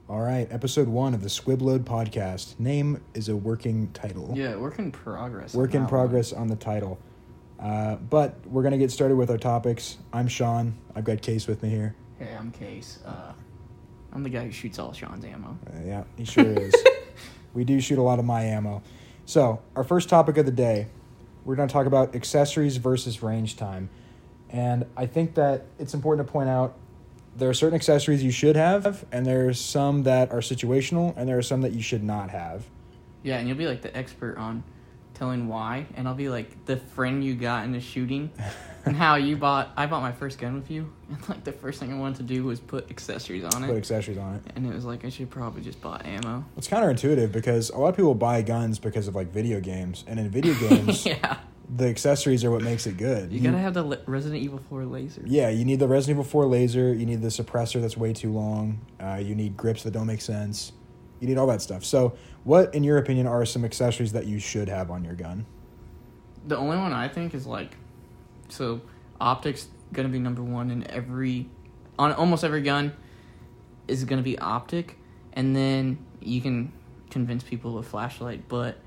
All right, episode 1 of the Squibload podcast. Name is a working title. Yeah, work in progress. Work in progress on the title. But we're going to get started with our topics. I'm Sean. I've got Case with me here. Hey, I'm Case. I'm the guy who shoots all Sean's ammo. Yeah, he sure is. We do shoot a lot of my ammo. So, our first topic of the day, we're going to talk about accessories versus range time. And I think that it's important to point out there are certain accessories you should have, and there's some that are situational, and there are some that you should not have. Yeah, and you'll be like the expert on telling why, and I'll be like the friend you got into shooting, and how I bought my first gun with you, and like the first thing I wanted to do was put accessories on it. Put accessories on it. And it was like, I should probably just buy ammo. It's counterintuitive because a lot of people buy guns because of like video games, and in video games, Yeah. the accessories are what makes it good. You gotta have the Resident Evil 4 laser. Yeah, you need the Resident Evil 4 laser, you need the suppressor that's way too long, you need grips that don't make sense, you need all that stuff. So, what, in your opinion, are some accessories that you should have on your gun? The only one I think is like, so optics gonna be number one on almost every gun is gonna be optic, and then you can convince people with flashlight,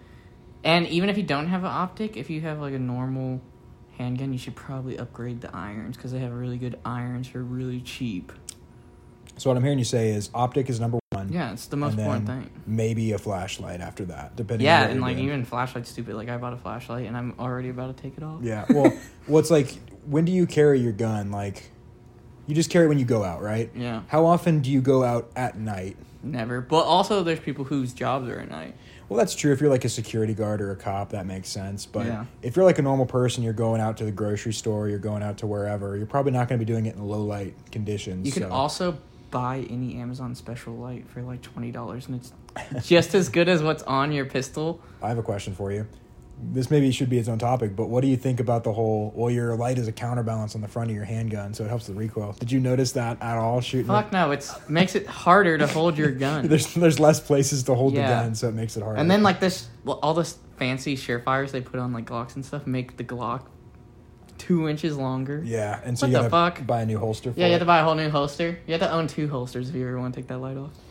and even if you don't have an optic, if you have like a normal handgun, you should probably upgrade the irons because they have really good irons for really cheap. So what I'm hearing you say is optic is number one. Yeah, it's the most important thing. Maybe a flashlight after that, depending on Yeah, what and you're like doing. even flashlight's stupid. Like I bought a flashlight and I'm already about to take it off. Yeah, well, what's like, when do you carry your gun? Like, you just carry it when you go out, right? Yeah. How often do you go out at night? Never. But also there's people whose jobs are at night. Well, that's true. If you're like a security guard or a cop, that makes sense. But Yeah. if you're like a normal person, you're going out to the grocery store, you're going out to wherever, you're probably not going to be doing it in low light conditions. You can also buy any Amazon special light for like $20, and it's just as good as what's on your pistol. I have a question for you. This maybe should be its own topic, but what do you think about the whole, well, your light is a counterbalance on the front of your handgun, so it helps the recoil. Did you notice that at all shooting? Fuck no, it makes it harder to hold your gun. There's less places to hold the Yeah. gun, so it makes it harder. And then like all this fancy Surefires they put on like Glocks and stuff make the Glock 2 inches longer. Yeah, and so What you the gotta fuck? buy a new holster for Yeah, you it. have to buy a whole new holster. You have to own 2 holsters if you ever want to take that light off.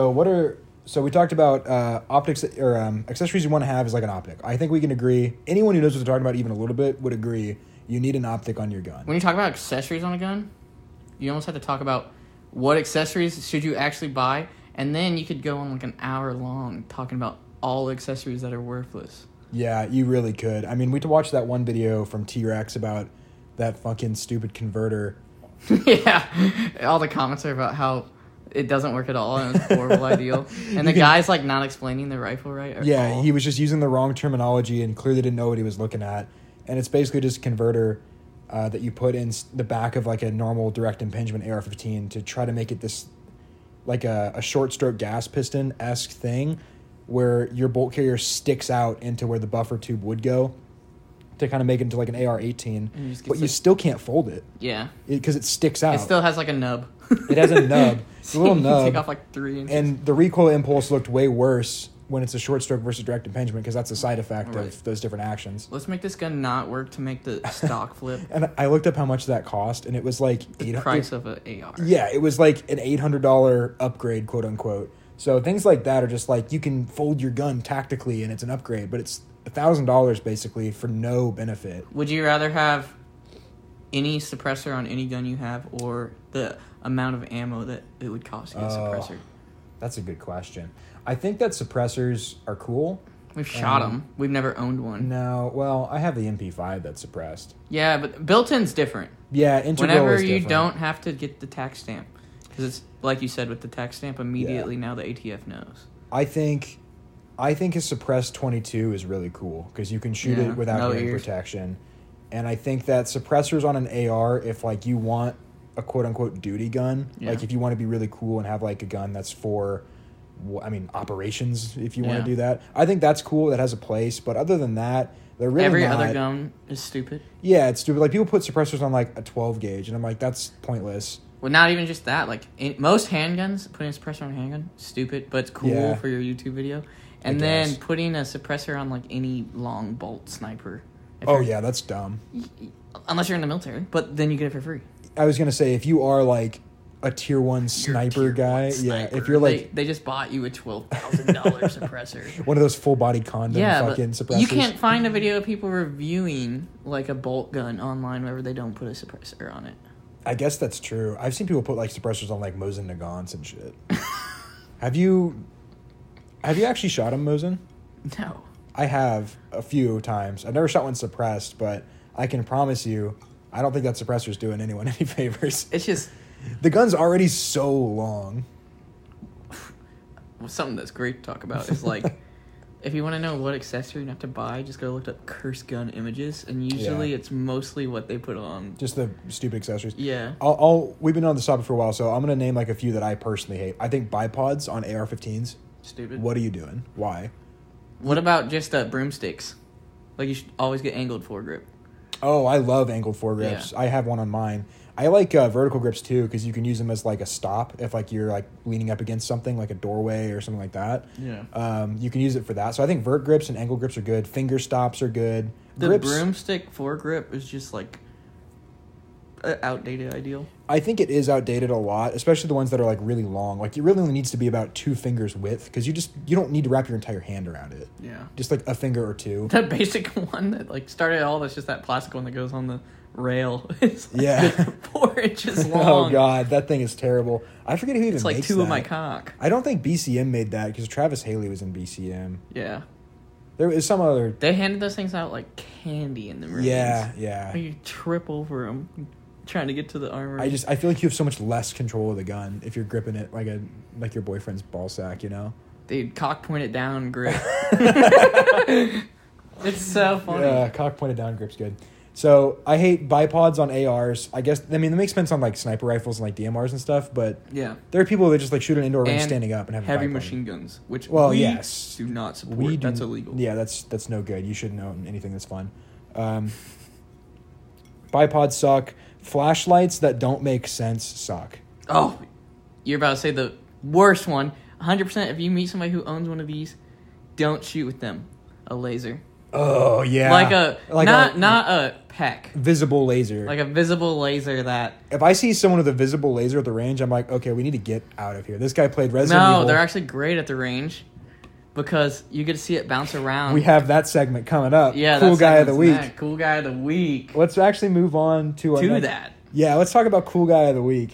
So we talked about optics or accessories you want to have is like an optic. I think we can agree. Anyone who knows what they're talking about even a little bit would agree you need an optic on your gun. When you talk about accessories on a gun, you almost have to talk about what accessories should you actually buy, and then you could go on like an hour long talking about all accessories that are worthless. Yeah, you really could. I mean, we watched that one video from T-Rex about that fucking stupid converter. Yeah, all the comments are about how it doesn't work at all and it's a horrible ideal. And the guy's like not explaining the rifle right at Yeah, all. he was just using the wrong terminology and clearly didn't know what he was looking at. And it's basically just a converter that you put in the back of like a normal direct impingement AR-15 to try to make it this like a short stroke gas piston-esque thing where your bolt carrier sticks out into where the buffer tube would go to kind of make it into like an AR-18, but you still can't fold it. Yeah. Because it sticks out. It still has like a nub. It has a nub. It's a little You nub. take off like 3 inches. And the recoil impulse looked way worse when it's a short stroke versus direct impingement because that's a side effect Right. of those different actions. Let's make this gun not work to make the stock flip. And I looked up how much that cost, and it was like The price of an AR. Yeah, it was like an $800 upgrade, quote unquote. So things like that are just like you can fold your gun tactically, and it's an upgrade, but it's $1,000 basically for no benefit. Would you rather have any suppressor on any gun you have, or the amount of ammo that it would cost to get a suppressor? That's a good question. I think that suppressors are cool. We've shot them. We've never owned one. No, well, I have the MP5 that's suppressed. Yeah, but built-in's different. Yeah, integral Whenever is you different. don't have to get the tax stamp. Because it's, like you said, with the tax stamp, immediately now the ATF knows. I think a suppressed 22 is really cool because you can shoot Yeah, it without no hearing ears. protection. And I think that suppressors on an AR, if like you want a quote unquote duty gun, Yeah. like if you want to be really cool and have like a gun that's for, operations, if you want to do that, I think that's cool. That has a place. But other than that, they're really Every not. other gun is stupid. Yeah, it's stupid. Like people put suppressors on like a 12 gauge, and I'm like, that's pointless. Well, not even just that. Like, most handguns, putting a suppressor on a handgun, stupid, but it's cool Yeah. for your YouTube video. And I then guess. putting a suppressor on, like, any long bolt sniper. If Oh, you're- yeah, that's dumb. Unless you're in the military. But then you get it for free. I was going to say, if you are like a tier 1 sniper Tier guy. one sniper. Yeah, if you're like they just bought you a $12,000 suppressor. one of those full body condom fucking suppressors. You can't find a video of people reviewing like a bolt gun online wherever they don't put a suppressor on it. I guess that's true. I've seen people put like suppressors on like Mosin Nagants and shit. Have you actually shot him, Mosin? No. I have a few times. I've never shot one suppressed, but I can promise you, I don't think that suppressor's doing anyone any favors. It's just The gun's already so long. something that's great to talk about is like, if you want to know what accessory you have to buy, just go look up curse gun images, and usually it's mostly what they put on. Just the stupid accessories. Yeah. We've been on this topic for a while, so I'm gonna name like a few that I personally hate. I think bipods on AR-15s. Stupid. What are you doing? Why? What about just broomsticks? Like, you should always get angled foregrip. Oh, I love angled foregrips. Yeah. I have one on mine. I like vertical grips too because you can use them as like a stop if like you're like leaning up against something like a doorway or something like that. Yeah. You can use it for that. So I think vert grips and angle grips are good. Finger stops are good. The Grips, broomstick foregrip is just like an outdated ideal. I think it is outdated a lot, especially the ones that are like really long. Like it really only needs to be about 2 fingers width because you don't need to wrap your entire hand around it. Yeah. Just like a finger or two. That basic one that like started all that's just that plastic one that goes on the rail. It's like Yeah. 4 inches long. Oh god, that thing is terrible. I forget who even It's like makes 2 that. of my cock. I don't think BCM made that because Travis Haley was in BCM. Yeah. There is some other. They handed those things out like candy in the Marines. Yeah. You trip over them trying to get to the armor. I feel like you have so much less control of the gun if you're gripping it like your boyfriend's ball sack, you know? Dude, cock pointed down grip. It's so funny. Yeah, cock pointed down grip's good. So I hate bipods on ARs. I guess that makes sense on like sniper rifles and like DMRs and stuff, but Yeah. there are people that just like shoot an indoor range And standing up and have a heavy bipod. machine guns, which yes. do not support. That's illegal. Yeah, that's no good. You shouldn't own anything that's fun. Bipods suck. Flashlights that don't make sense suck. Oh, you're about to say the worst one. 100%, if you meet somebody who owns one of these, don't shoot with them. A laser. Oh yeah, not a peck. visible laser. Like a visible laser that... If I see someone with a visible laser at the range, I'm like, okay, we need to get out of here. This guy played Resident Evil. No, they're actually great at the range because you get to see it bounce around. We have that segment coming up. Yeah, cool that guy of the segment's week. next. Cool guy of the week. Let's actually move on to our next- That. Yeah, let's talk about cool guy of the week.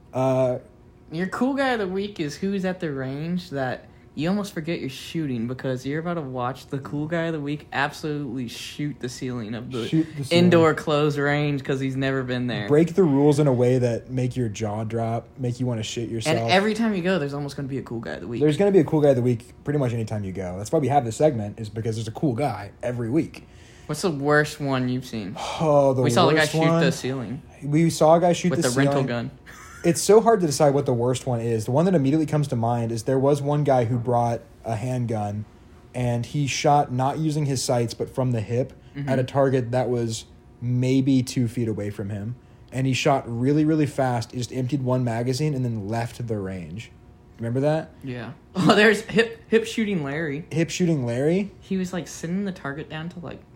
Your cool guy of the week is who's at the range that you almost forget you're shooting because you're about to watch the cool guy of the week absolutely shoot the ceiling of the Shoot the ceiling. indoor closed range because he's never been there. Break the rules in a way that make your jaw drop, make you want to shit yourself. And every time you go, there's almost going to be a cool guy of the week. There's going to be a cool guy of the week pretty much anytime you go. That's why we have this segment, is because there's a cool guy every week. What's the worst one you've seen? Oh, the We saw the guy worst shoot one. the ceiling We saw a guy shoot with the the ceiling. rental gun. It's so hard to decide what the worst one is. The one that immediately comes to mind is there was one guy who brought a handgun and he shot not using his sights but from the hip at a target that was maybe 2 feet away from him. And he shot really, really fast. He just emptied one magazine and then left the range. Remember that? Yeah. Oh, there's hip shooting Larry. Hip shooting Larry? He was like sending the target down to like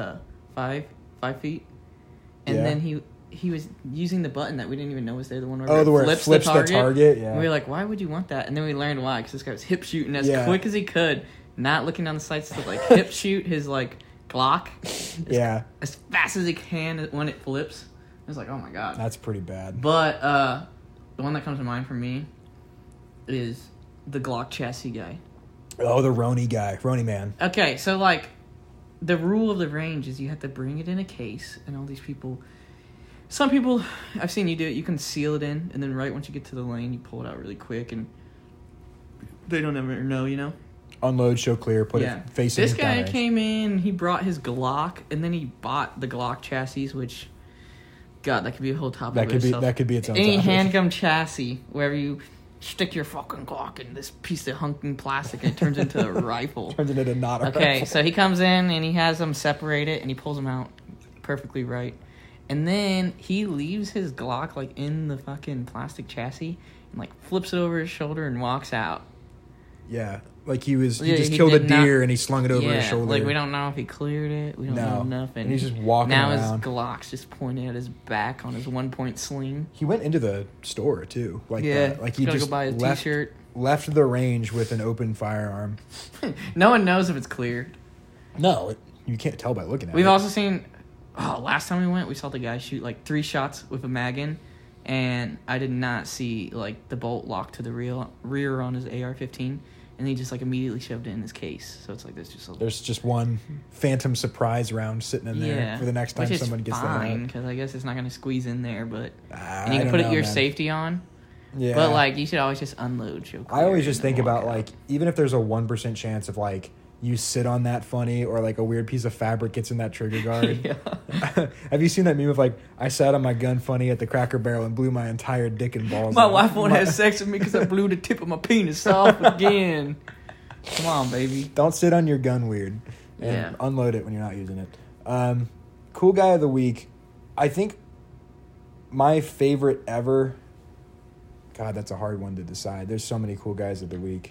5 feet, and Yeah. then he was using the button that we didn't even know was there. The one where Where it flips the target? Yeah. And we were like, why would you want that? And then we learned why, because this guy was hip shooting as Yeah. quick as he could, not looking down the sights to like hip shoot his like Glock as fast as he can when it flips. I was like, oh my god. That's pretty bad. But the one that comes to mind for me is the Glock chassis guy. Oh, the Roni guy. Roni man. Okay, so like the rule of the range is you have to bring it in a case, and all these people, some people, I've seen you do it, you can seal it in, and then right once you get to the lane, you pull it out really quick, and they don't ever know, you know? Unload, show clear, put it facing This guy downrange. came in, he brought his Glock, and then he bought the Glock chassis, which, God, that could be a whole topic. That could be its own Any topic. handgun chassis, wherever you stick your fucking Glock in this piece of hunking plastic, and it turns into a rifle. Turns into not a Okay, rifle. so he comes in and he has them separated and he pulls them out perfectly right. And then he leaves his Glock like in the fucking plastic chassis and like flips it over his shoulder and walks out. Yeah. Like he just he killed a did not- deer and he slung it over his Yeah, shoulder. like we don't know if he cleared it. We don't know nothing. And he's just walking now around. his Glock's just pointing at his back on his 1-point sling. He went into the store too, like Yeah, that. Like he gotta just go buy a t-shirt. left the range with an open firearm. No one knows if it's cleared. No, you can't tell by looking at it. We've also seen. Oh, last time we went, we saw the guy shoot like 3 shots with a mag in, and I did not see like the bolt locked to the rear on his AR-15, and he just like immediately shoved it in his case. So it's like there's just one phantom surprise round sitting in there for the next time which someone gets that fine out. because I guess it's not going to squeeze in there, but and I you can don't put know, your man. safety on. Yeah, But like you should always just unload. I always just think about like even if there's a 1% chance of like you sit on that funny or like a weird piece of fabric gets in that trigger guard. Yeah. Have you seen that meme of like I sat on my gun funny at the Cracker Barrel and blew my entire dick and balls My off? wife won't have sex with me because I blew the tip of my penis off again. Come on, baby. Don't sit on your gun weird and unload it when you're not using it. Cool guy of the week. I think my favorite ever. God, that's a hard one to decide. There's so many cool guys of the week.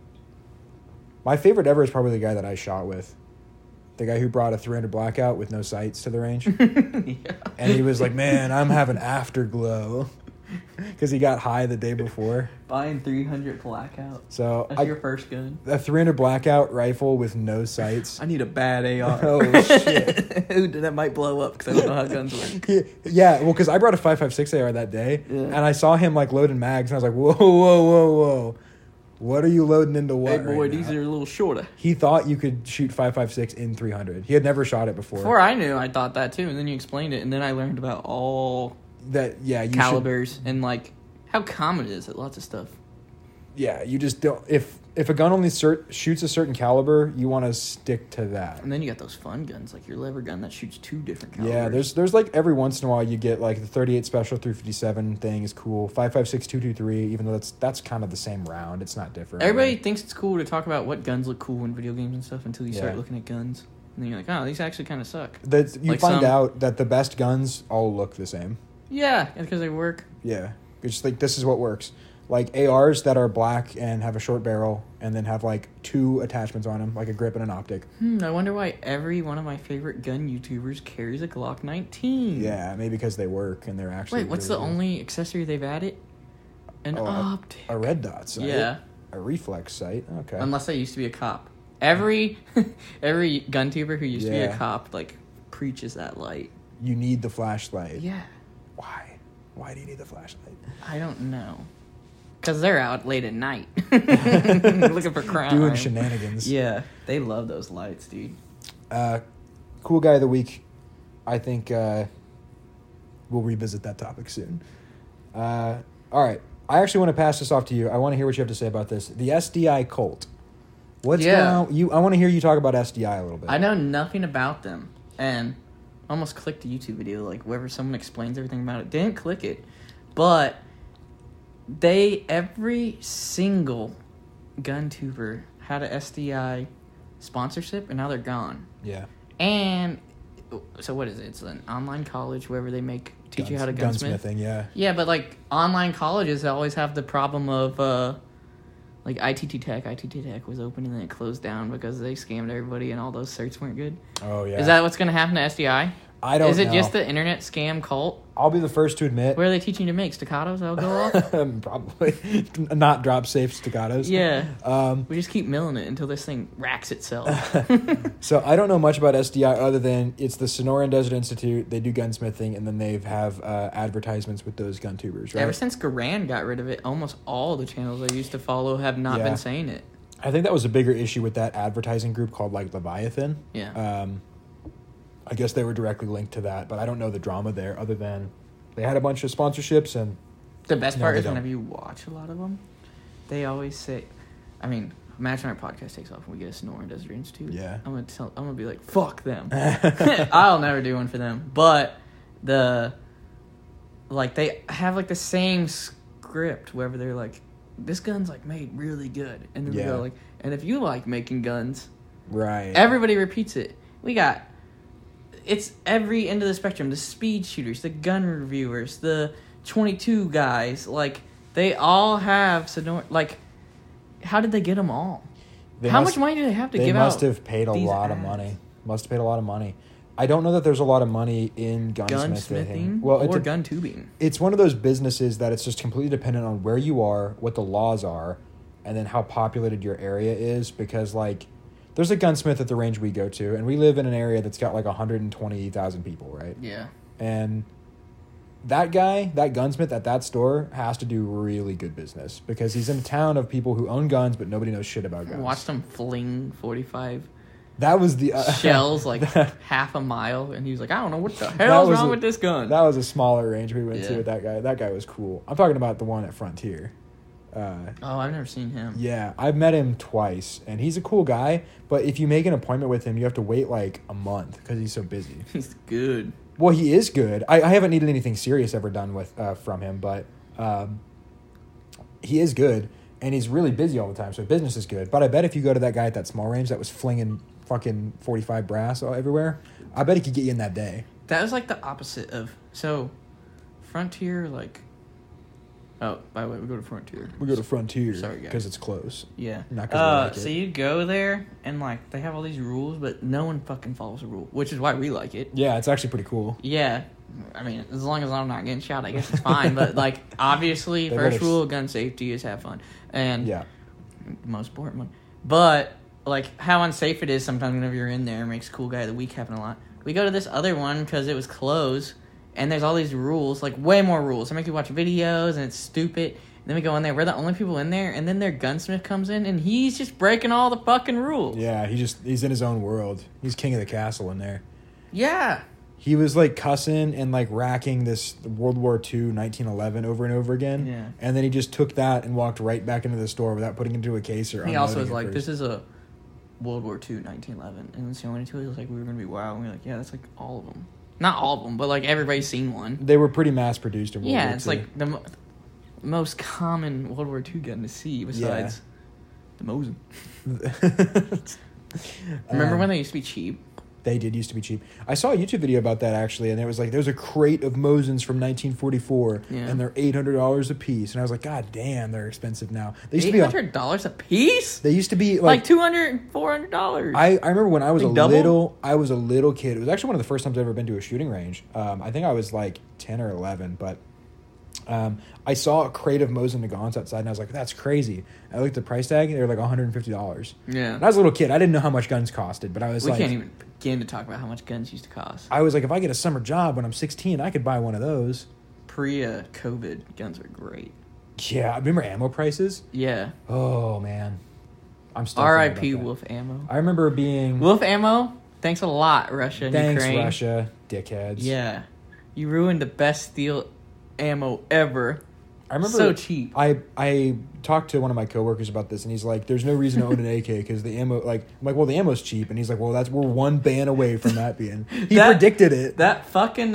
My favorite ever is probably the guy that I shot with. The guy who brought a 300 blackout with no sights to the range. Yeah. And he was like, man, I'm having afterglow. Because he got high the day before. Buying 300 blackout. So That's your first gun. A 300 blackout rifle with no sights. I need a bad AR. Oh, shit. That might blow up because I don't know how guns work. Yeah, well, because I brought a 5.56 AR that day. Yeah. And I saw him, like, loading mags. And I was like, whoa, whoa, whoa, whoa. What are you loading into what Hey, boy, right these now? are a little shorter. He thought you could shoot 5.56 in 300. He had never shot it before. Before I knew, I thought that too. And then you explained it. And then I learned about all That, yeah, you calibers and, like, how common it is at lots of stuff. Yeah, you just don't. If a gun only shoots a certain caliber, you want to stick to that. And then you got those fun guns, like your lever gun that shoots 2 different calibers. Yeah, there's like every once in a while you get like the 38 Special 357 thing is cool. 5.56 223, even though that's kind of the same round. It's not different. Everybody thinks it's cool to talk about what guns look cool in video games and stuff until you start Yeah. looking at guns. And then you're like, oh, these actually kind of suck. You like find out that the best guns all look the same. Yeah, because they work. Yeah, it's just like this is what works. Like ARs that are black and have a short barrel and then have like 2 attachments on them, like a grip and an optic. I wonder why every one of my favorite gun YouTubers carries a Glock 19. Yeah, maybe because they work and they're actually. Wait, what's really the good. only accessory they've added? An optic. A red dot sight. Yeah. A reflex sight. Okay. Unless they used to be a cop. Every gun tuber who used to be a Yeah. cop like preaches that light. You need the flashlight. Yeah. Why? Why do you need the flashlight? I don't know. Because they're out late at night looking for crime. Doing shenanigans. Yeah, they love those lights, dude. Cool guy of the week. I think we'll revisit that topic soon. All right. I actually want to pass this off to you. I want to hear what you have to say about this. The SDI cult. What's going on? I want to hear you talk about SDI a little bit. I know nothing about them, and I almost clicked a YouTube video, like wherever someone explains everything about it. Didn't click it, but every single gun tuber had a SDI sponsorship, and now they're gone. Yeah. And so what is it? It's an online college wherever they teach you how to gunsmith. Gunsmithing, yeah. Yeah, but like online colleges always have the problem of like ITT Tech was open and then it closed down because they scammed everybody and all those certs weren't good. Oh, yeah. Is that what's going to happen to SDI? I don't know. Is it just the internet scam cult? I'll be the first to admit. Where are they teaching you to make staccatos that'll go off? Probably. Not drop safe staccatos. Yeah. We just keep milling it until this thing racks itself. So I don't know much about SDI other than it's the Sonoran Desert Institute. They do gunsmithing, and then they have advertisements with those gun tubers, right? Ever since Garand got rid of it, almost all the channels I used to follow have not been saying it. I think that was a bigger issue with that advertising group called like Leviathan. Yeah. I guess they were directly linked to that, but I don't know the drama there other than they had a bunch of sponsorships and the best No, part they is don't. whenever you watch a lot of them, they always say, I mean, imagine our podcast takes off and we get a Sonoran Desert Institute. Yeah. I'm gonna be like, fuck them. I'll never do one for them. But they have like the same script wherever they're like, this gun's like made really good. And then they go like, and if you like making guns, right. everybody repeats it. It's every end of the spectrum. The speed shooters, the gun reviewers, the 22 guys. Like, they all have Sonora. Like, how did they get them all? How much money do they have to They give out? must have paid a these lot of ads? money. Must have paid a lot of money. I don't know that there's a lot of money in gunsmithing. Well, or gun tubing. It's one of those businesses that it's just completely dependent on where you are, what the laws are, and then how populated your area is. Because, like, there's a gunsmith at the range we go to, and we live in an area that's got, like, 120,000 people, right? Yeah. And that guy, that gunsmith at that store, has to do really good business because he's in a town of people who own guns, but nobody knows shit about guns. Watched them fling 45 That was the shells like half a mile, and he was like, I don't know what the hell's wrong with this gun. That was a smaller range we went to with that guy. That guy was cool. I'm talking about the one at Frontier. Oh, I've never seen him. Yeah, I've met him twice, and he's a cool guy, but if you make an appointment with him, you have to wait like a month because he's so busy. He's good. Well, he is good. I haven't needed anything serious ever done with from him, but he is good, and he's really busy all the time, so business is good. But I bet if you go to that guy at that small range that was flinging fucking 45 brass all everywhere, I bet he could get you in that day. That was like the opposite of... So, Frontier, like... Oh, by the way, we go to Frontier. We go to Frontier. Sorry, guys. Because it's close. Yeah. Not because we like so it. you go there, and, like, they have all these rules, but no one fucking follows the rule, which is why we like it. Yeah, it's actually pretty cool. Yeah. I mean, as long as I'm not getting shot, I guess it's fine. But, like, obviously, first rule of gun safety is have fun. And yeah, the most important one. But, like, how unsafe it is sometimes whenever you're in there makes Cool Guy of the Week happen a lot. We go to this other one because it was closed, and there's all these rules, like, way more rules. They make you watch videos, and it's stupid. And then we go in there. We're the only people in there, and then their gunsmith comes in, and he's just breaking all the fucking rules. yeah. He's in his own world. He's king of the castle in there. Yeah. He was like cussing and like racking this World War II 1911 over and over again. Yeah. And then he just took that and walked right back into the store without putting it into a case or. He also was unloading it like, first. "This is a World War II 1911," and so many people was like, "We were gonna be wild." And we were like, "Yeah, that's like all of them. Not all of them, but like everybody's seen one." They were pretty mass produced in World War Yeah, II. it's like the most common World War II gun to see besides the Mosin. Remember when they used to be cheap? They did used to be cheap. I saw a YouTube video about that actually, and it was like there's a crate of Mosins from 1944, and they're $800 a piece. And I was like, God damn, they're expensive now. They used $800 a piece? They used to be like $200, $400. I remember when I was like I was a little kid. It was actually one of the first times I've ever been to a shooting range. I think I was like 10 or 11, but I saw a crate of Mosin Nagants outside, and I was like, that's crazy. I looked at the price tag, and they were like $150. Yeah. And I was a little kid. I didn't know how much guns costed, but I was we like... can't even begin to talk about how much guns used to cost. I was like, if I get a summer job when I'm 16, I could buy one of those. Pre-COVID, guns were great. Yeah, I remember ammo prices. Yeah. Oh, man. I'm still R.I.P. Wolf Ammo. I remember being... Wolf Ammo, thanks a lot, Russia and Ukraine. Thanks, Russia, dickheads. Yeah. You ruined the best steel ammo ever. I remember so cheap. I talked to one of my coworkers about this, and he's like, "There's no reason to own an AK because the ammo." Like, I'm like, "Well, the ammo's cheap," and he's like, "Well, we're one ban away from that being." He predicted it. That fucking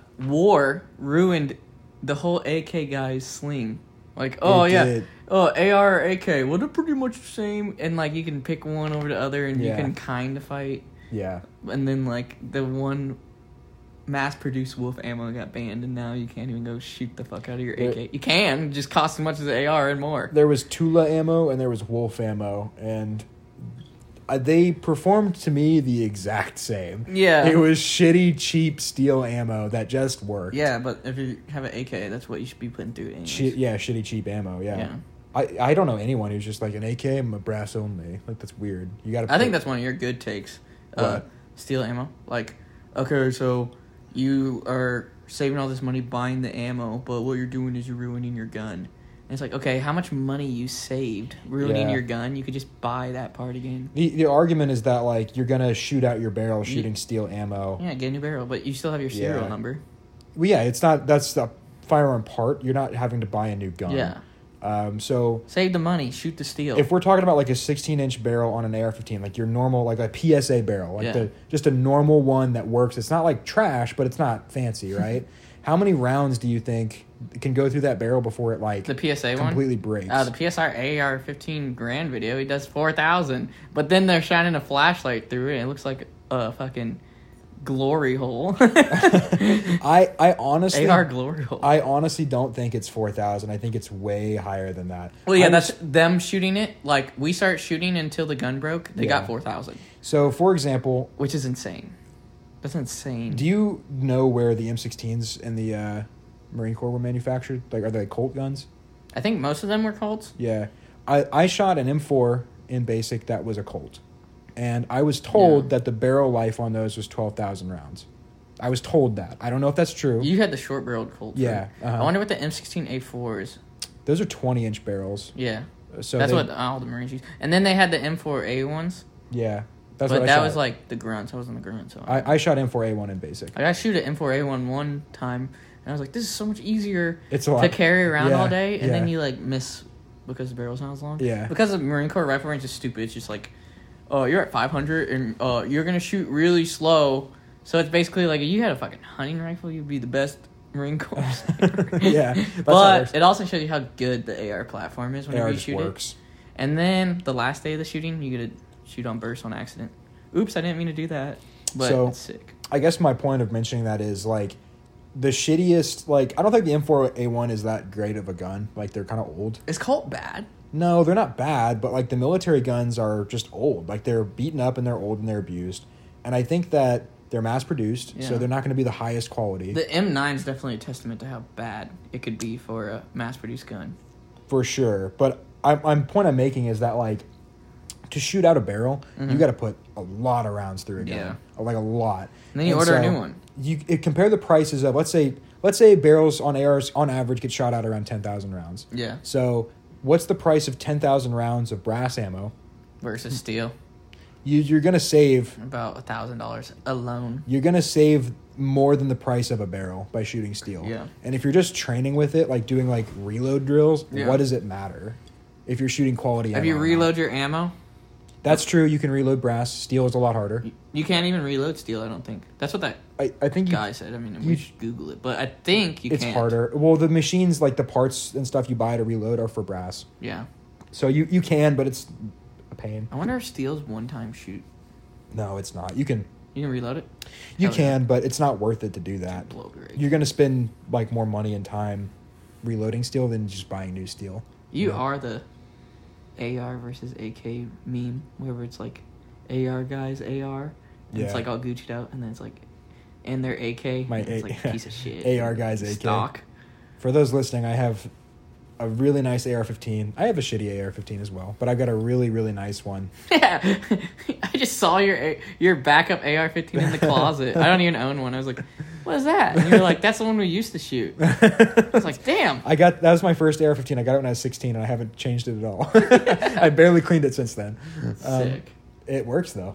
war ruined the whole AK guy's sling. Like, oh It yeah, did. AR or AK, well they're pretty much the same, and like you can pick one over the other, and you can kind of fight. Yeah. And then like the one mass-produced Wolf Ammo got banned, and now you can't even go shoot the fuck out of your AK. You can, it just costs as much as the AR and more. There was Tula ammo and there was Wolf ammo, and they performed to me the exact same. Yeah. It was shitty, cheap steel ammo that just worked. Yeah, but if you have an AK, that's what you should be putting through it anyways. Shitty, cheap ammo, yeah. I don't know anyone who's just like an AK, I'm a brass only. Like, that's weird. You gotta. I think that's one of your good takes. Steel ammo. Like, okay, so you are saving all this money buying the ammo, but what you're doing is you're ruining your gun. And it's like, okay, how much money you saved ruining your gun? You could just buy that part again. The argument is that, like, you're going to shoot out your barrel shooting steel ammo. Yeah, get a new barrel, but you still have your serial number. Well, yeah, it's not... That's the firearm part. You're not having to buy a new gun. Yeah. So... Save the money. Shoot the steel. If we're talking about, like, a 16-inch barrel on an AR-15, like your normal... Like a PSA barrel. Like just a normal one that works. It's not, like, trash, but it's not fancy, right? How many rounds do you think can go through that barrel before it, like... The PSA completely breaks? The PSR AR-15 Grand video, he does 4,000. But then they're shining a flashlight through it, and it looks like a fucking glory hole. I honestly AR glory hole. I honestly don't think it's 4,000. I think it's way higher than that. Well, yeah, that's them shooting it. Like, we started shooting until the gun broke. They Yeah. got 4,000, So, for example, which is insane. That's insane. do you know where the M16s in the Marine Corps were manufactured? Like, are they Colt guns? I think most of them were Colts. Yeah. I shot an M4 in basic that was a Colt. And I was told that the barrel life on those was 12,000 rounds. I was told that. I don't know if that's true. You had the short-barreled Colt. Yeah, I wonder what the M16A4 is. Those are 20-inch barrels. Yeah. So That's what all the Marines use. And then they had the M4A ones. Yeah. That's But what I that shot. was like the grunts. I wasn't the grunt. So I shot M4A1 in basic. I got shoot at M4A1 one time, and I was like, this is so much easier It's a lot. to carry around Yeah, all day, and then yeah. you like miss because the barrel's not as long. Yeah. Because the Marine Corps rifle range is stupid. It's just like, you're at 500 and you're gonna shoot really slow. So it's basically like if you had a fucking hunting rifle, you'd be the best Marine Corps sniper. Yeah. That's how it But works. it also shows you how good the AR platform is whenever AR you just shoot works. it. And then the last day of the shooting, you get to shoot on burst on accident. Oops, I didn't mean to do that. But So- it's sick. I guess my point of mentioning that is like the shittiest. Like I don't think the M4A1 is that great of a gun. Like they're kind of old. Is Colt bad? No, they're not bad, but like the military guns are just old. Like they're beaten up and they're old and they're abused. And I think that they're mass produced, so Yeah. they're not going to be the highest quality The M9 is definitely a testament to how bad it could be for a mass-produced gun. for sure. But I'm point I'm making is that like to shoot out a barrel, you got to put a lot of rounds through a gun, Yeah. like a lot. And then you order a new one. You compare the prices of let's say barrels on ARs on average get shot out around 10,000 rounds. Yeah. So what's the price of 10,000 rounds of brass ammo? Versus steel. You're gonna save. About $1,000 alone. You're gonna save more than the price of a barrel by shooting steel. Yeah. And if you're just training with it, like doing like reload drills, Yeah. what does it matter? If you're shooting quality Have ammo you or not? reload your ammo? That's true. You can reload brass. Steel is a lot harder. You can't even reload steel, I don't think. That's what that I think you, guy said. I mean, you- we should Google it. But I think you it's can't. harder. Well, the machines, like the parts and stuff you buy to reload, are for brass. Yeah. So you can, but it's a pain. I wonder if steel's one-time shoot. No, it's not. You can You can reload it? you Hell can, but it's not worth it to do that. Blow your egg. You're gonna spend like more money and time reloading steel than just buying new steel. You Yeah. are the AR versus AK meme, where it's like AR guys AR, and it's Yeah. like all Gucci'd out, and then it's like, and their AK, My and it's A- like a piece of shit. AR guys AK. Stock. For those listening, I have a really nice AR-15. I have a shitty AR-15 as well, but I've got a really, really nice one. Yeah, I just saw your backup AR-15 in the closet. I don't even own one. I was like, what is that? And you're like, that's the one we used to shoot. I was like, damn. That was my first AR-15. I got it when I was 16, and I haven't changed it at all. I barely cleaned it since then. Sick. It works though.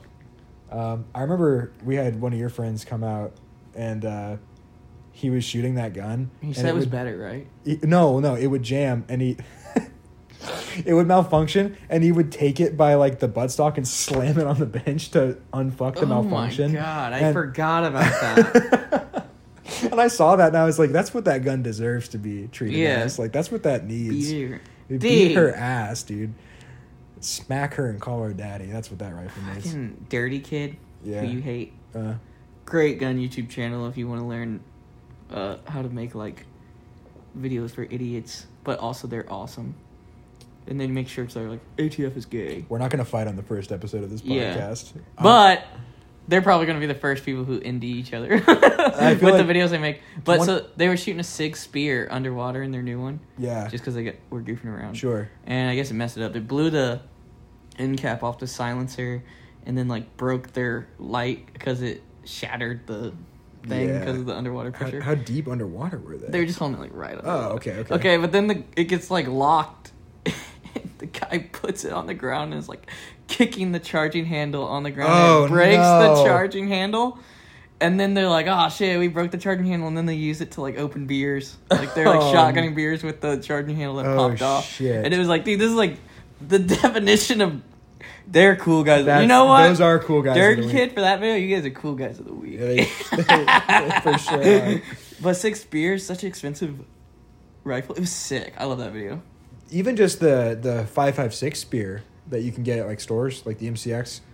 I remember we had one of your friends come out, and he was shooting that gun. You and said it was better, right? No, it would jam, and he it would malfunction, and he would take it by like the buttstock and slam it on the bench to unfuck the malfunction. Oh my god, I And- forgot about that. And I saw that, and I was like, "That's what that gun deserves to be treated Yeah. as. Like that's what that needs. Beat Beat her ass, dude. Smack her and call her daddy. That's what that rifle needs. Fucking Dirty Kid, Yeah. who you hate. Uh, Great gun YouTube channel if you want to learn how to make like videos for idiots, but also they're awesome. And then make shirts that are like ATF is gay. we're not gonna fight on the first episode of this Yeah. podcast. But they're probably going to be the first people who indie each other with feel like the videos they make. But one- so they were shooting a SIG Spear underwater in their new one, Yeah, just because were goofing around. sure. And I guess it messed it up. They blew the end cap off the silencer, and then like broke their light because it shattered the thing Yeah. because of the underwater pressure. How deep underwater were they? They were just holding it like right up. Oh, okay. Okay, but then it gets like locked. The guy puts it on the ground and is like kicking the charging handle on the ground. Oh, and it breaks no. the charging handle. And then they're like, oh shit, we broke the charging handle. And then they use it to like open beers. Like they're like Oh. shotgunning beers with the charging handle that Oh, popped off. shit. And it was like, dude, this is like the definition of they're cool guys. You That's- know what? Those are cool guys. of the Dirty week. Kid for that video, you guys are cool guys of the week. Yeah, they for sure are. But 6 Spears, such an expensive rifle. It was sick. I love that video. Even just the 5.56 spear that you can get at like stores, like the MCX,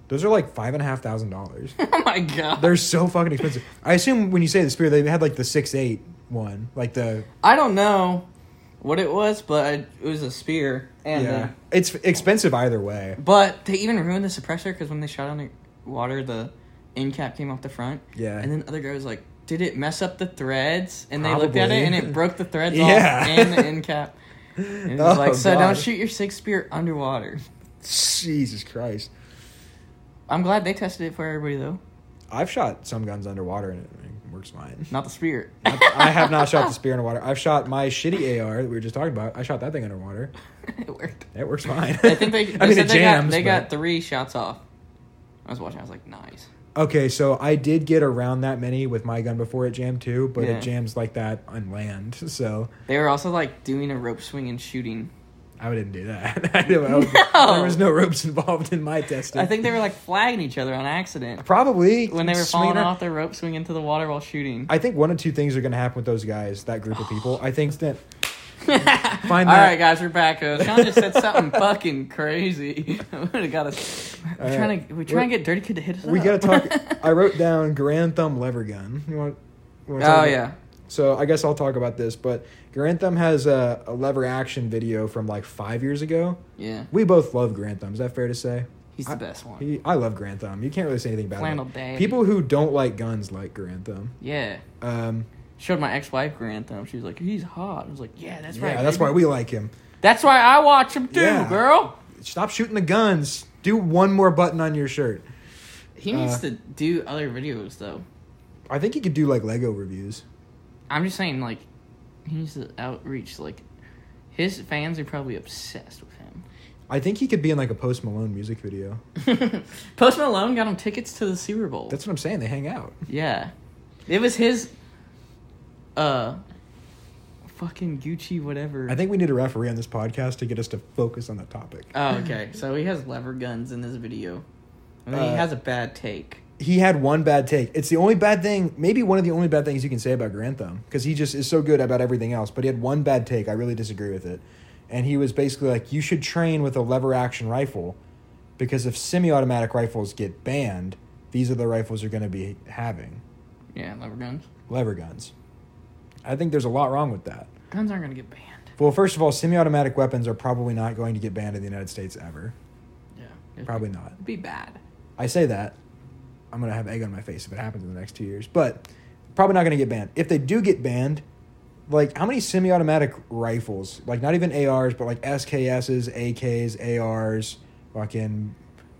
Those are like $5,500. Oh my god. They're so fucking expensive. I assume when you say the spear, they had like the 6.8 one, like the. I don't know what it was, but it was a spear. And Yeah, it's expensive either way. but they even ruined the suppressor because when they shot on the water, the end cap came off the front. Yeah. And then the other guy was like, "Did it mess up the threads?" And they looked at Probably. it, and it broke the threads Yeah. off and the end cap. And it was Oh, like, "So God. don't shoot your 6 spear underwater." Jesus Christ. I'm glad they tested it for everybody though. I've shot some guns underwater and it works fine. Not the spear. I have not shot the spear underwater. I've shot my shitty AR that we were just talking about. I shot that thing underwater. It worked. It works fine. I think they. I mean, said it jams. They got but- 3 shots off. I was watching. I was like, "Nice." Okay, so I did get around that many with my gun before it jammed too, but Yeah. it jams like that on land. So They were also like doing a rope swing and shooting. I didn't do that. There was no ropes involved in my testing. I think they were like flagging each other on accident probably when they were swinging falling around. off their rope swing into the water while shooting. I think one of two things are going to happen with those guys, that group of people. I think that find All that. right, guys, we're back. Sean just said something fucking crazy. We got us. We're All trying to get Dirty Kid to hit us We up. got to talk. I wrote down Garand Thumb lever gun. You want to talk Oh about- yeah. So I guess I'll talk about this, but Garand Thumb has a lever action video from like 5 years ago. Yeah. We both love Garand Thumb. Is that fair to say? He's the best one. I love Garand Thumb. You can't really say anything bad Flannel about it. Daddy. People who don't like guns like Garand Thumb. Yeah. Showed my ex-wife Grand Thumb. She was like, "He's hot." I was like, "Yeah, that's right." Yeah, that's baby. why we like him. That's why I watch him too, Yeah. girl. Stop shooting the guns. Do one more button on your shirt. He needs to do other videos though. I think he could do like Lego reviews. I'm just saying, like, he needs to outreach. Like, his fans are probably obsessed with him. I think he could be in like a Post Malone music video. Post Malone got him tickets to the Super Bowl. That's what I'm saying. They hang out. Yeah, it was his. Fucking Gucci, whatever. I think we need a referee on this podcast to get us to focus on the topic. Oh, okay. So he has lever guns in this video. And then he has a bad take. He had one bad take. It's the only bad thing, maybe one of the only bad things you can say about Garand Thumb, because he just is so good about everything else. But he had one bad take. I really disagree with it. And he was basically like, you should train with a lever action rifle, because if semi-automatic rifles get banned, these are the rifles you're going to be having. Yeah, lever guns. Lever guns. I think there's a lot wrong with that. Guns aren't going to get banned. Well, first of all, semi-automatic weapons are probably not going to get banned in the United States ever. Yeah. Probably not. It'd be bad. I say that. I'm going to have egg on my face if it happens in the next 2 years. But probably not going to get banned. If they do get banned, like, how many semi-automatic rifles, like, not even ARs, but, like, SKSs, AKs, ARs, fucking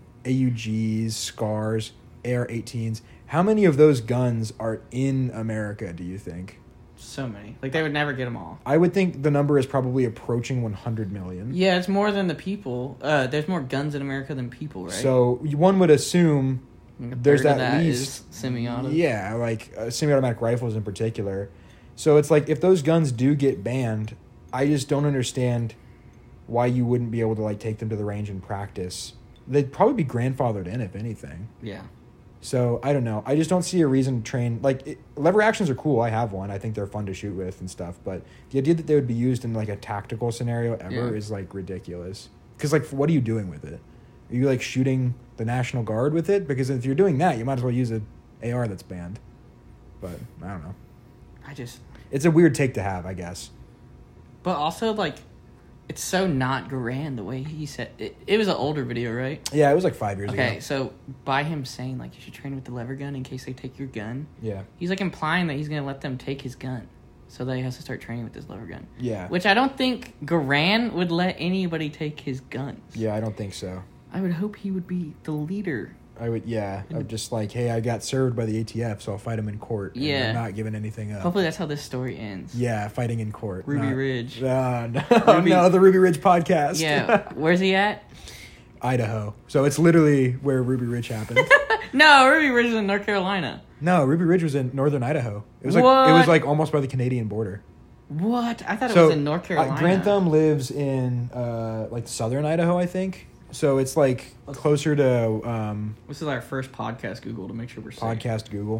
AUGs, SCARs, AR-18s, how many of those guns are in America, do you think? So many. Like, they would never get them all. I would think the number is probably approaching 100 million. Yeah, it's more than the people. There's more guns in America than people, right? So one would assume Like a there's third of at that least is semi-auto. Yeah, like semi-automatic rifles in particular. So it's like if those guns do get banned, I just don't understand why you wouldn't be able to like take them to the range and practice. They'd probably be grandfathered in if anything. Yeah. So I don't know. I just don't see a reason to train. Like lever actions are cool. I have one. I think they're fun to shoot with and stuff. But the idea that they would be used in like a tactical scenario ever is like ridiculous. Because like, what are you doing with it? Are you like shooting the National Guard with it? Because if you're doing that, you might as well use an AR that's banned. But I don't know. It's a weird take to have, I guess. But also, like, it's so not Garand the way he said it. It was an older video, right? Yeah, it was like 5 years ago. Okay, so by him saying, like, you should train with the lever gun in case they take your gun, Yeah. he's, like, implying that he's going to let them take his gun. So that he has to start training with this lever gun. Yeah. Which I don't think Garand would let anybody take his guns. Yeah, I don't think so. I would hope he would be the leader. I would, yeah. I'm just like, hey, I got served by the ATF, so I'll fight him in court. And Yeah. I'm not giving anything up. Hopefully that's how this story ends. Yeah, fighting in court. Ruby Ridge. No, Ruby- no, the Ruby Ridge podcast. Yeah. Where's he at? Idaho. So it's literally where Ruby Ridge happened. No, Ruby Ridge is in North Carolina. No, Ruby Ridge was in northern Idaho. It was What? it was like almost by the Canadian border. What? I thought it So was in North Carolina. Garand Thumb lives in like southern Idaho, I think. So it's like closer to This is our first podcast Google to make sure we're safe. podcast Google.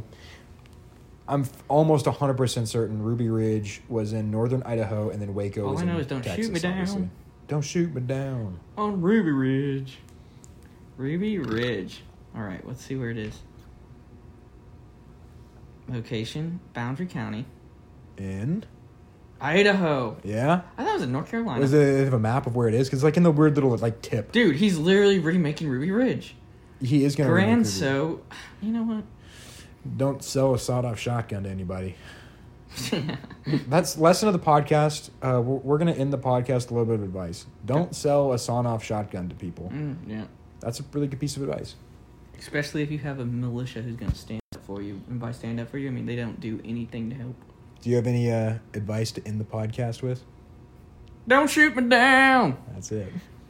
I'm almost 100% certain Ruby Ridge was in northern Idaho, and then Waco All was I in know is don't Texas, shoot me down. obviously. Don't shoot me down. On Ruby Ridge. Ruby Ridge. All right, let's see where it is. Location, Boundary County, In? Idaho. Yeah? I thought it was in North Carolina. Is it a map of where it is? Because like in the weird little like tip. Dude, he's literally remaking Ruby Ridge. He is going to Grand, so you know what? Don't sell a sawed-off shotgun to anybody. That's lesson of the podcast. We're going to end the podcast with a little bit of advice. Don't sell a sawn-off shotgun to people. Yeah. That's a really good piece of advice. Especially if you have a militia who's going to stand up for you. And by stand up for you, I mean they don't do anything to help. Do you have any advice to end the podcast with? Don't shoot me down! That's it.